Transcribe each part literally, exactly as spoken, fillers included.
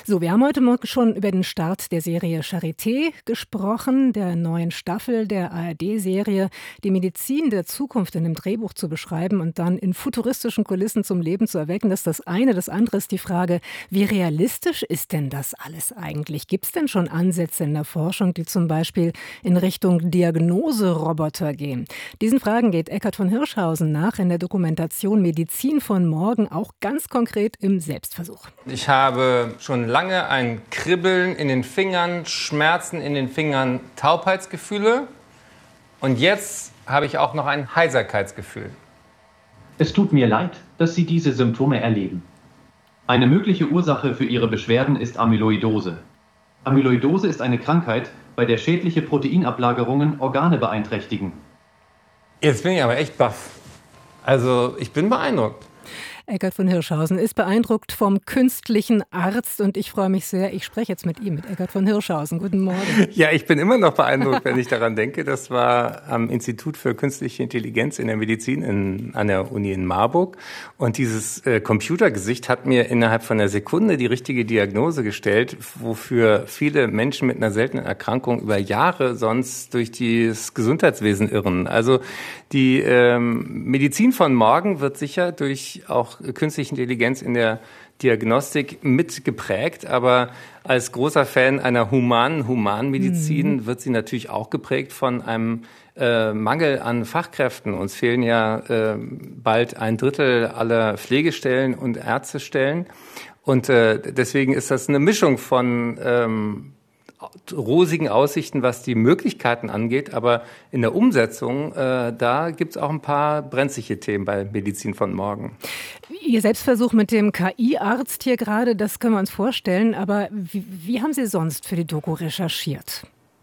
So, wir haben heute Morgen schon über den Start der Serie Charité gesprochen, der neuen Staffel der A R D-Serie, die Medizin der Zukunft in einem Drehbuch zu beschreiben und dann in futuristischen Kulissen zum Leben zu erwecken. Das ist das eine. Das andere ist die Frage, wie realistisch ist denn das alles eigentlich? Gibt es denn schon Ansätze in der Forschung, die zum Beispiel in Richtung Diagnoseroboter gehen? Diesen Fragen geht Eckart von Hirschhausen nach in der Dokumentation Medizin von morgen, auch ganz konkret im Selbstversuch. Ich habe schon lange ein Kribbeln in den Fingern, Schmerzen in den Fingern, Taubheitsgefühle. Und jetzt habe ich auch noch ein Heiserkeitsgefühl. Es tut mir leid, dass Sie diese Symptome erleben. Eine mögliche Ursache für Ihre Beschwerden ist Amyloidose. Amyloidose ist eine Krankheit, bei der schädliche Proteinablagerungen Organe beeinträchtigen. Jetzt bin ich aber echt baff. Also ich bin beeindruckt. Eckart von Hirschhausen ist beeindruckt vom künstlichen Arzt und ich freue mich sehr, ich spreche jetzt mit ihm, mit Eckart von Hirschhausen. Guten Morgen. Ja, ich bin immer noch beeindruckt, wenn ich daran denke. Das war am Institut für Künstliche Intelligenz in der Medizin in, an der Uni in Marburg. Und dieses äh, Computergesicht hat mir innerhalb von einer Sekunde die richtige Diagnose gestellt, wofür viele Menschen mit einer seltenen Erkrankung über Jahre sonst durch das Gesundheitswesen irren. Also die ähm, Medizin von morgen wird sicher durch auch künstliche Intelligenz in der Diagnostik mitgeprägt, aber als großer Fan einer humanen Humanmedizin mhm. wird sie natürlich auch geprägt von einem äh, Mangel an Fachkräften. Uns fehlen ja äh, bald ein Drittel aller Pflegestellen und Ärztestellen und äh, deswegen ist das eine Mischung von ähm, rosigen Aussichten, was die Möglichkeiten angeht, aber in der Umsetzung, äh, da gibt es auch ein paar brenzliche Themen bei Medizin von morgen. Ihr Selbstversuch mit dem K I-Arzt hier gerade, das können wir uns vorstellen, aber wie, wie haben Sie sonst für die Doku recherchiert?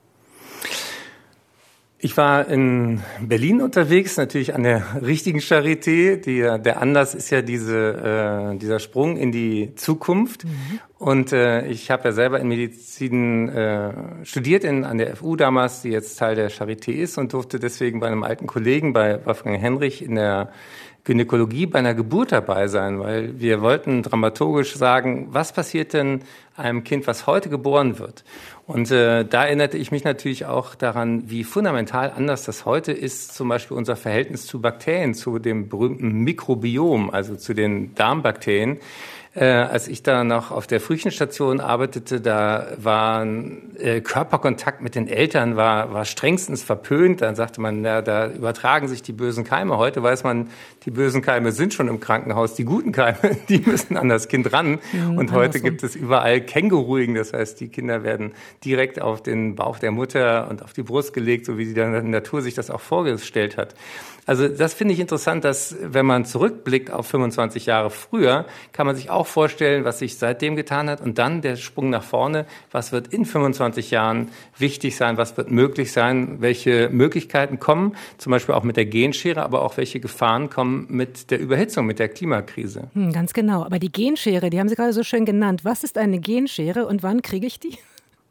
Ich war in Berlin unterwegs, natürlich an der richtigen Charité. Die, der Anlass ist ja diese, äh, dieser Sprung in die Zukunft. Mhm. Und äh, ich habe ja selber in Medizin äh, studiert in, an der F U damals, die jetzt Teil der Charité ist und durfte deswegen bei einem alten Kollegen, bei Wolfgang Henrich, in der Gynäkologie bei einer Geburt dabei sein, weil wir wollten dramaturgisch sagen, was passiert denn einem Kind, was heute geboren wird? Und äh, da erinnerte ich mich natürlich auch daran, wie fundamental anders das heute ist, zum Beispiel unser Verhältnis zu Bakterien, zu dem berühmten Mikrobiom, also zu den Darmbakterien. Äh, als ich da noch auf der Frühchenstation arbeitete, da war äh, Körperkontakt mit den Eltern war, war strengstens verpönt. Dann sagte man, ja, da übertragen sich die bösen Keime. Heute weiß man, die bösen Keime sind schon im Krankenhaus. Die guten Keime, die müssen an das Kind ran. Mhm, und heute gibt es überall Känguruigen. Das heißt, die Kinder werden direkt auf den Bauch der Mutter und auf die Brust gelegt, so wie die Natur sich das auch vorgestellt hat. Also das finde ich interessant, dass wenn man zurückblickt auf fünfundzwanzig Jahre früher, kann man sich auch vorstellen, was sich seitdem getan hat und dann der Sprung nach vorne. Was wird in fünfundzwanzig Jahren wichtig sein? Was wird möglich sein? Welche Möglichkeiten kommen? Zum Beispiel auch mit der Genschere, aber auch welche Gefahren kommen mit der Überhitzung, mit der Klimakrise? Hm, ganz genau. Aber die Genschere, die haben Sie gerade so schön genannt. Was ist eine Genschere und wann kriege ich die?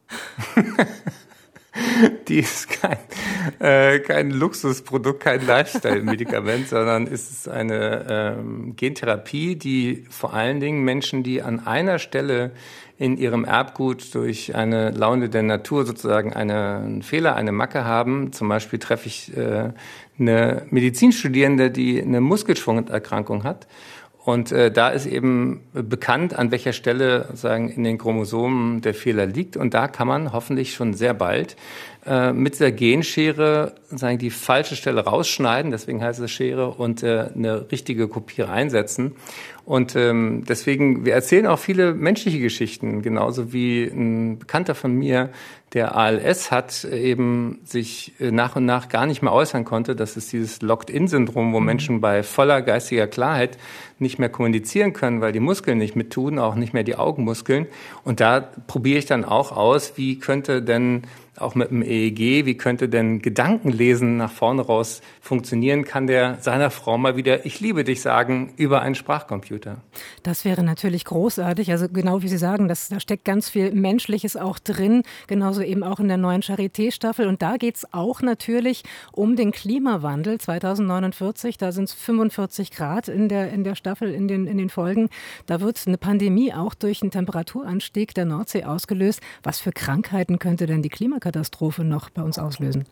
Die ist kein, äh, kein Luxusprodukt, kein Lifestyle-Medikament, sondern ist eine ähm, Gentherapie, die vor allen Dingen Menschen, die an einer Stelle in ihrem Erbgut durch eine Laune der Natur sozusagen eine, einen Fehler, eine Macke haben. Zum Beispiel treffe ich äh, eine Medizinstudierende, die eine Muskelschwungerkrankung hat. Und äh, da ist eben bekannt, an welcher Stelle sagen in den Chromosomen der Fehler liegt. Und da kann man hoffentlich schon sehr bald äh, mit der Genschere sagen die falsche Stelle rausschneiden. Deswegen heißt es Schere und äh, eine richtige Kopie reinsetzen. Und ähm, deswegen, wir erzählen auch viele menschliche Geschichten, genauso wie ein Bekannter von mir, der A L S hat, eben sich nach und nach gar nicht mehr äußern konnte. Das ist dieses Locked-in-Syndrom, wo Menschen bei voller geistiger Klarheit nicht mehr kommunizieren können, weil die Muskeln nicht mittun, auch nicht mehr die Augenmuskeln. Und da probiere ich dann auch aus, wie könnte denn auch mit dem E E G. Wie könnte denn Gedankenlesen nach vorne raus funktionieren? Kann der seiner Frau mal wieder "Ich liebe dich" sagen über einen Sprachcomputer? Das wäre natürlich großartig. Also genau wie Sie sagen, das, da steckt ganz viel Menschliches auch drin. Genauso eben auch in der neuen Charité-Staffel. Und da geht es auch natürlich um den Klimawandel. zweitausendneunundvierzig, da sind es fünfundvierzig Grad in der, in der Staffel, in den, in den Folgen. Da wird eine Pandemie auch durch einen Temperaturanstieg der Nordsee ausgelöst. Was für Krankheiten könnte denn die Klimakatastrophe noch bei uns auslösen?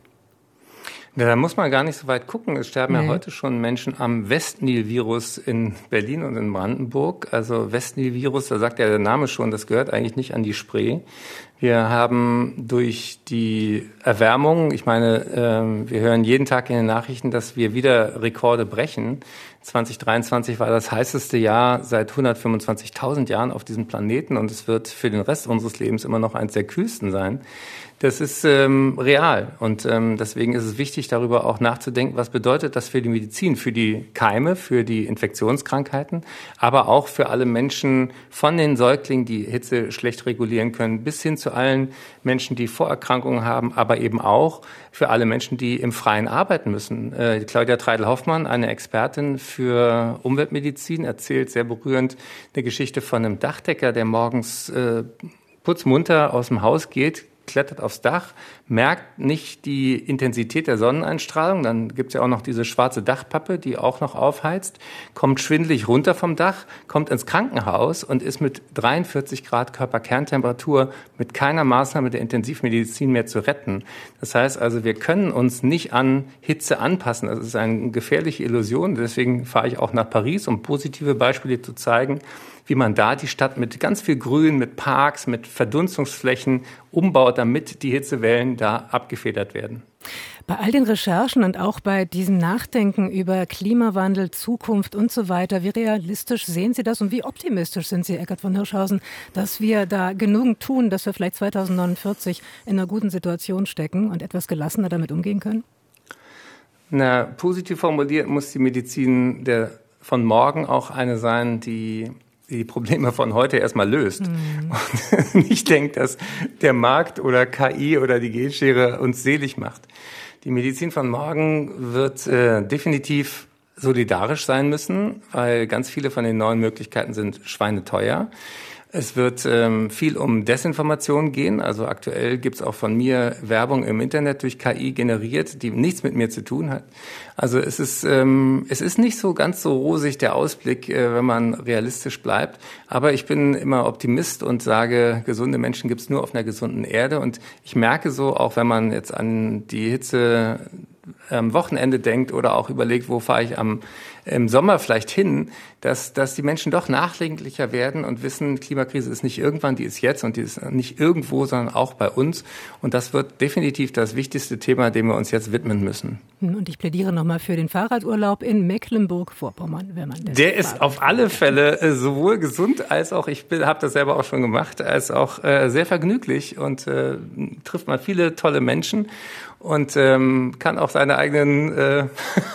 Da muss man gar nicht so weit gucken. Es sterben nee. ja heute schon Menschen am Westnil-Virus in Berlin und in Brandenburg. Also Westnil-Virus, da sagt ja der Name schon, das gehört eigentlich nicht an die Spree. Wir haben durch die Erwärmung, ich meine, äh, wir hören jeden Tag in den Nachrichten, dass wir wieder Rekorde brechen. zwanzig dreiundzwanzig war das heißeste Jahr seit hundertfünfundzwanzigtausend Jahren auf diesem Planeten und es wird für den Rest unseres Lebens immer noch eines der kühlsten sein. Das ist ähm, real und ähm, deswegen ist es wichtig, darüber auch nachzudenken, was bedeutet das für die Medizin, für die Keime, für die Infektionskrankheiten, aber auch für alle Menschen von den Säuglingen, die Hitze schlecht regulieren können, bis hin zu allen Menschen, die Vorerkrankungen haben, aber eben auch für alle Menschen, die im Freien arbeiten müssen. Äh, Claudia Treidel-Hoffmann, eine Expertin für Umweltmedizin, erzählt sehr berührend eine Geschichte von einem Dachdecker, der morgens äh, putzmunter aus dem Haus geht, klettert aufs Dach, merkt nicht die Intensität der Sonneneinstrahlung, dann gibt's ja auch noch diese schwarze Dachpappe, die auch noch aufheizt, kommt schwindelig runter vom Dach, kommt ins Krankenhaus und ist mit dreiundvierzig Grad Körperkerntemperatur mit keiner Maßnahme der Intensivmedizin mehr zu retten. Das heißt also, wir können uns nicht an Hitze anpassen. Das ist eine gefährliche Illusion. Deswegen fahre ich auch nach Paris, um positive Beispiele zu zeigen, wie man da die Stadt mit ganz viel Grün, mit Parks, mit Verdunstungsflächen umbaut, damit die Hitzewellen da abgefedert werden. Bei all den Recherchen und auch bei diesem Nachdenken über Klimawandel, Zukunft und so weiter, wie realistisch sehen Sie das und wie optimistisch sind Sie, Eckart von Hirschhausen, dass wir da genug tun, dass wir vielleicht zweitausendneunundvierzig in einer guten Situation stecken und etwas gelassener damit umgehen können? Na, positiv formuliert muss die Medizin der von morgen auch eine sein, die die Probleme von heute erstmal löst mhm. und nicht denkt, dass der Markt oder K I oder die Genschere uns selig macht. Die Medizin von morgen wird äh, definitiv solidarisch sein müssen, weil ganz viele von den neuen Möglichkeiten sind schweineteuer. Es wird ähm, viel um Desinformation gehen. Also aktuell gibt's auch von mir Werbung im Internet durch K I generiert, die nichts mit mir zu tun hat. Also es ist ähm, es ist nicht so ganz so rosig der Ausblick, äh, wenn man realistisch bleibt. Aber ich bin immer Optimist und sage, gesunde Menschen gibt's nur auf einer gesunden Erde. Und ich merke so, auch wenn man jetzt an die Hitze am Wochenende denkt oder auch überlegt, wo fahre ich am im Sommer vielleicht hin, dass dass die Menschen doch nachdenklicher werden und wissen, Klimakrise ist nicht irgendwann, die ist jetzt und die ist nicht irgendwo, sondern auch bei uns. Und das wird definitiv das wichtigste Thema, dem wir uns jetzt widmen müssen. Und ich plädiere nochmal für den Fahrradurlaub in Mecklenburg-Vorpommern, wenn man das Der ist auf alle Fälle äh, sowohl gesund als auch, ich habe das selber auch schon gemacht, als auch äh, sehr vergnüglich und äh, trifft man viele tolle Menschen und ähm, kann auch seine eigenen äh,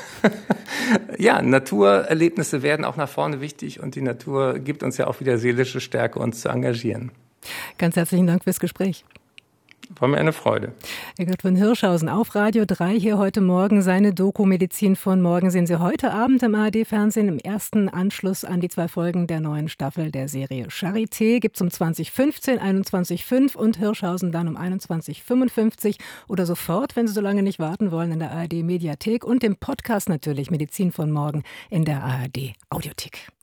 ja, Naturerlebnisse werden auch nach vorne wichtig und die Natur gibt uns ja auch wieder seelische Stärke, uns zu engagieren. Ganz herzlichen Dank fürs Gespräch. War mir eine Freude. Eckart von Hirschhausen auf Radio drei hier heute Morgen. Seine Doku Medizin von morgen sehen Sie heute Abend im A R D-Fernsehen im ersten Anschluss an die zwei Folgen der neuen Staffel der Serie Charité. Gibt's um zwanzig fünfzehn, einundzwanzig Komma fünf und Hirschhausen dann um einundzwanzig Komma fünfundfünfzig oder sofort, wenn Sie so lange nicht warten wollen, in der A R D-Mediathek und dem Podcast natürlich Medizin von morgen in der A R D-Audiothek.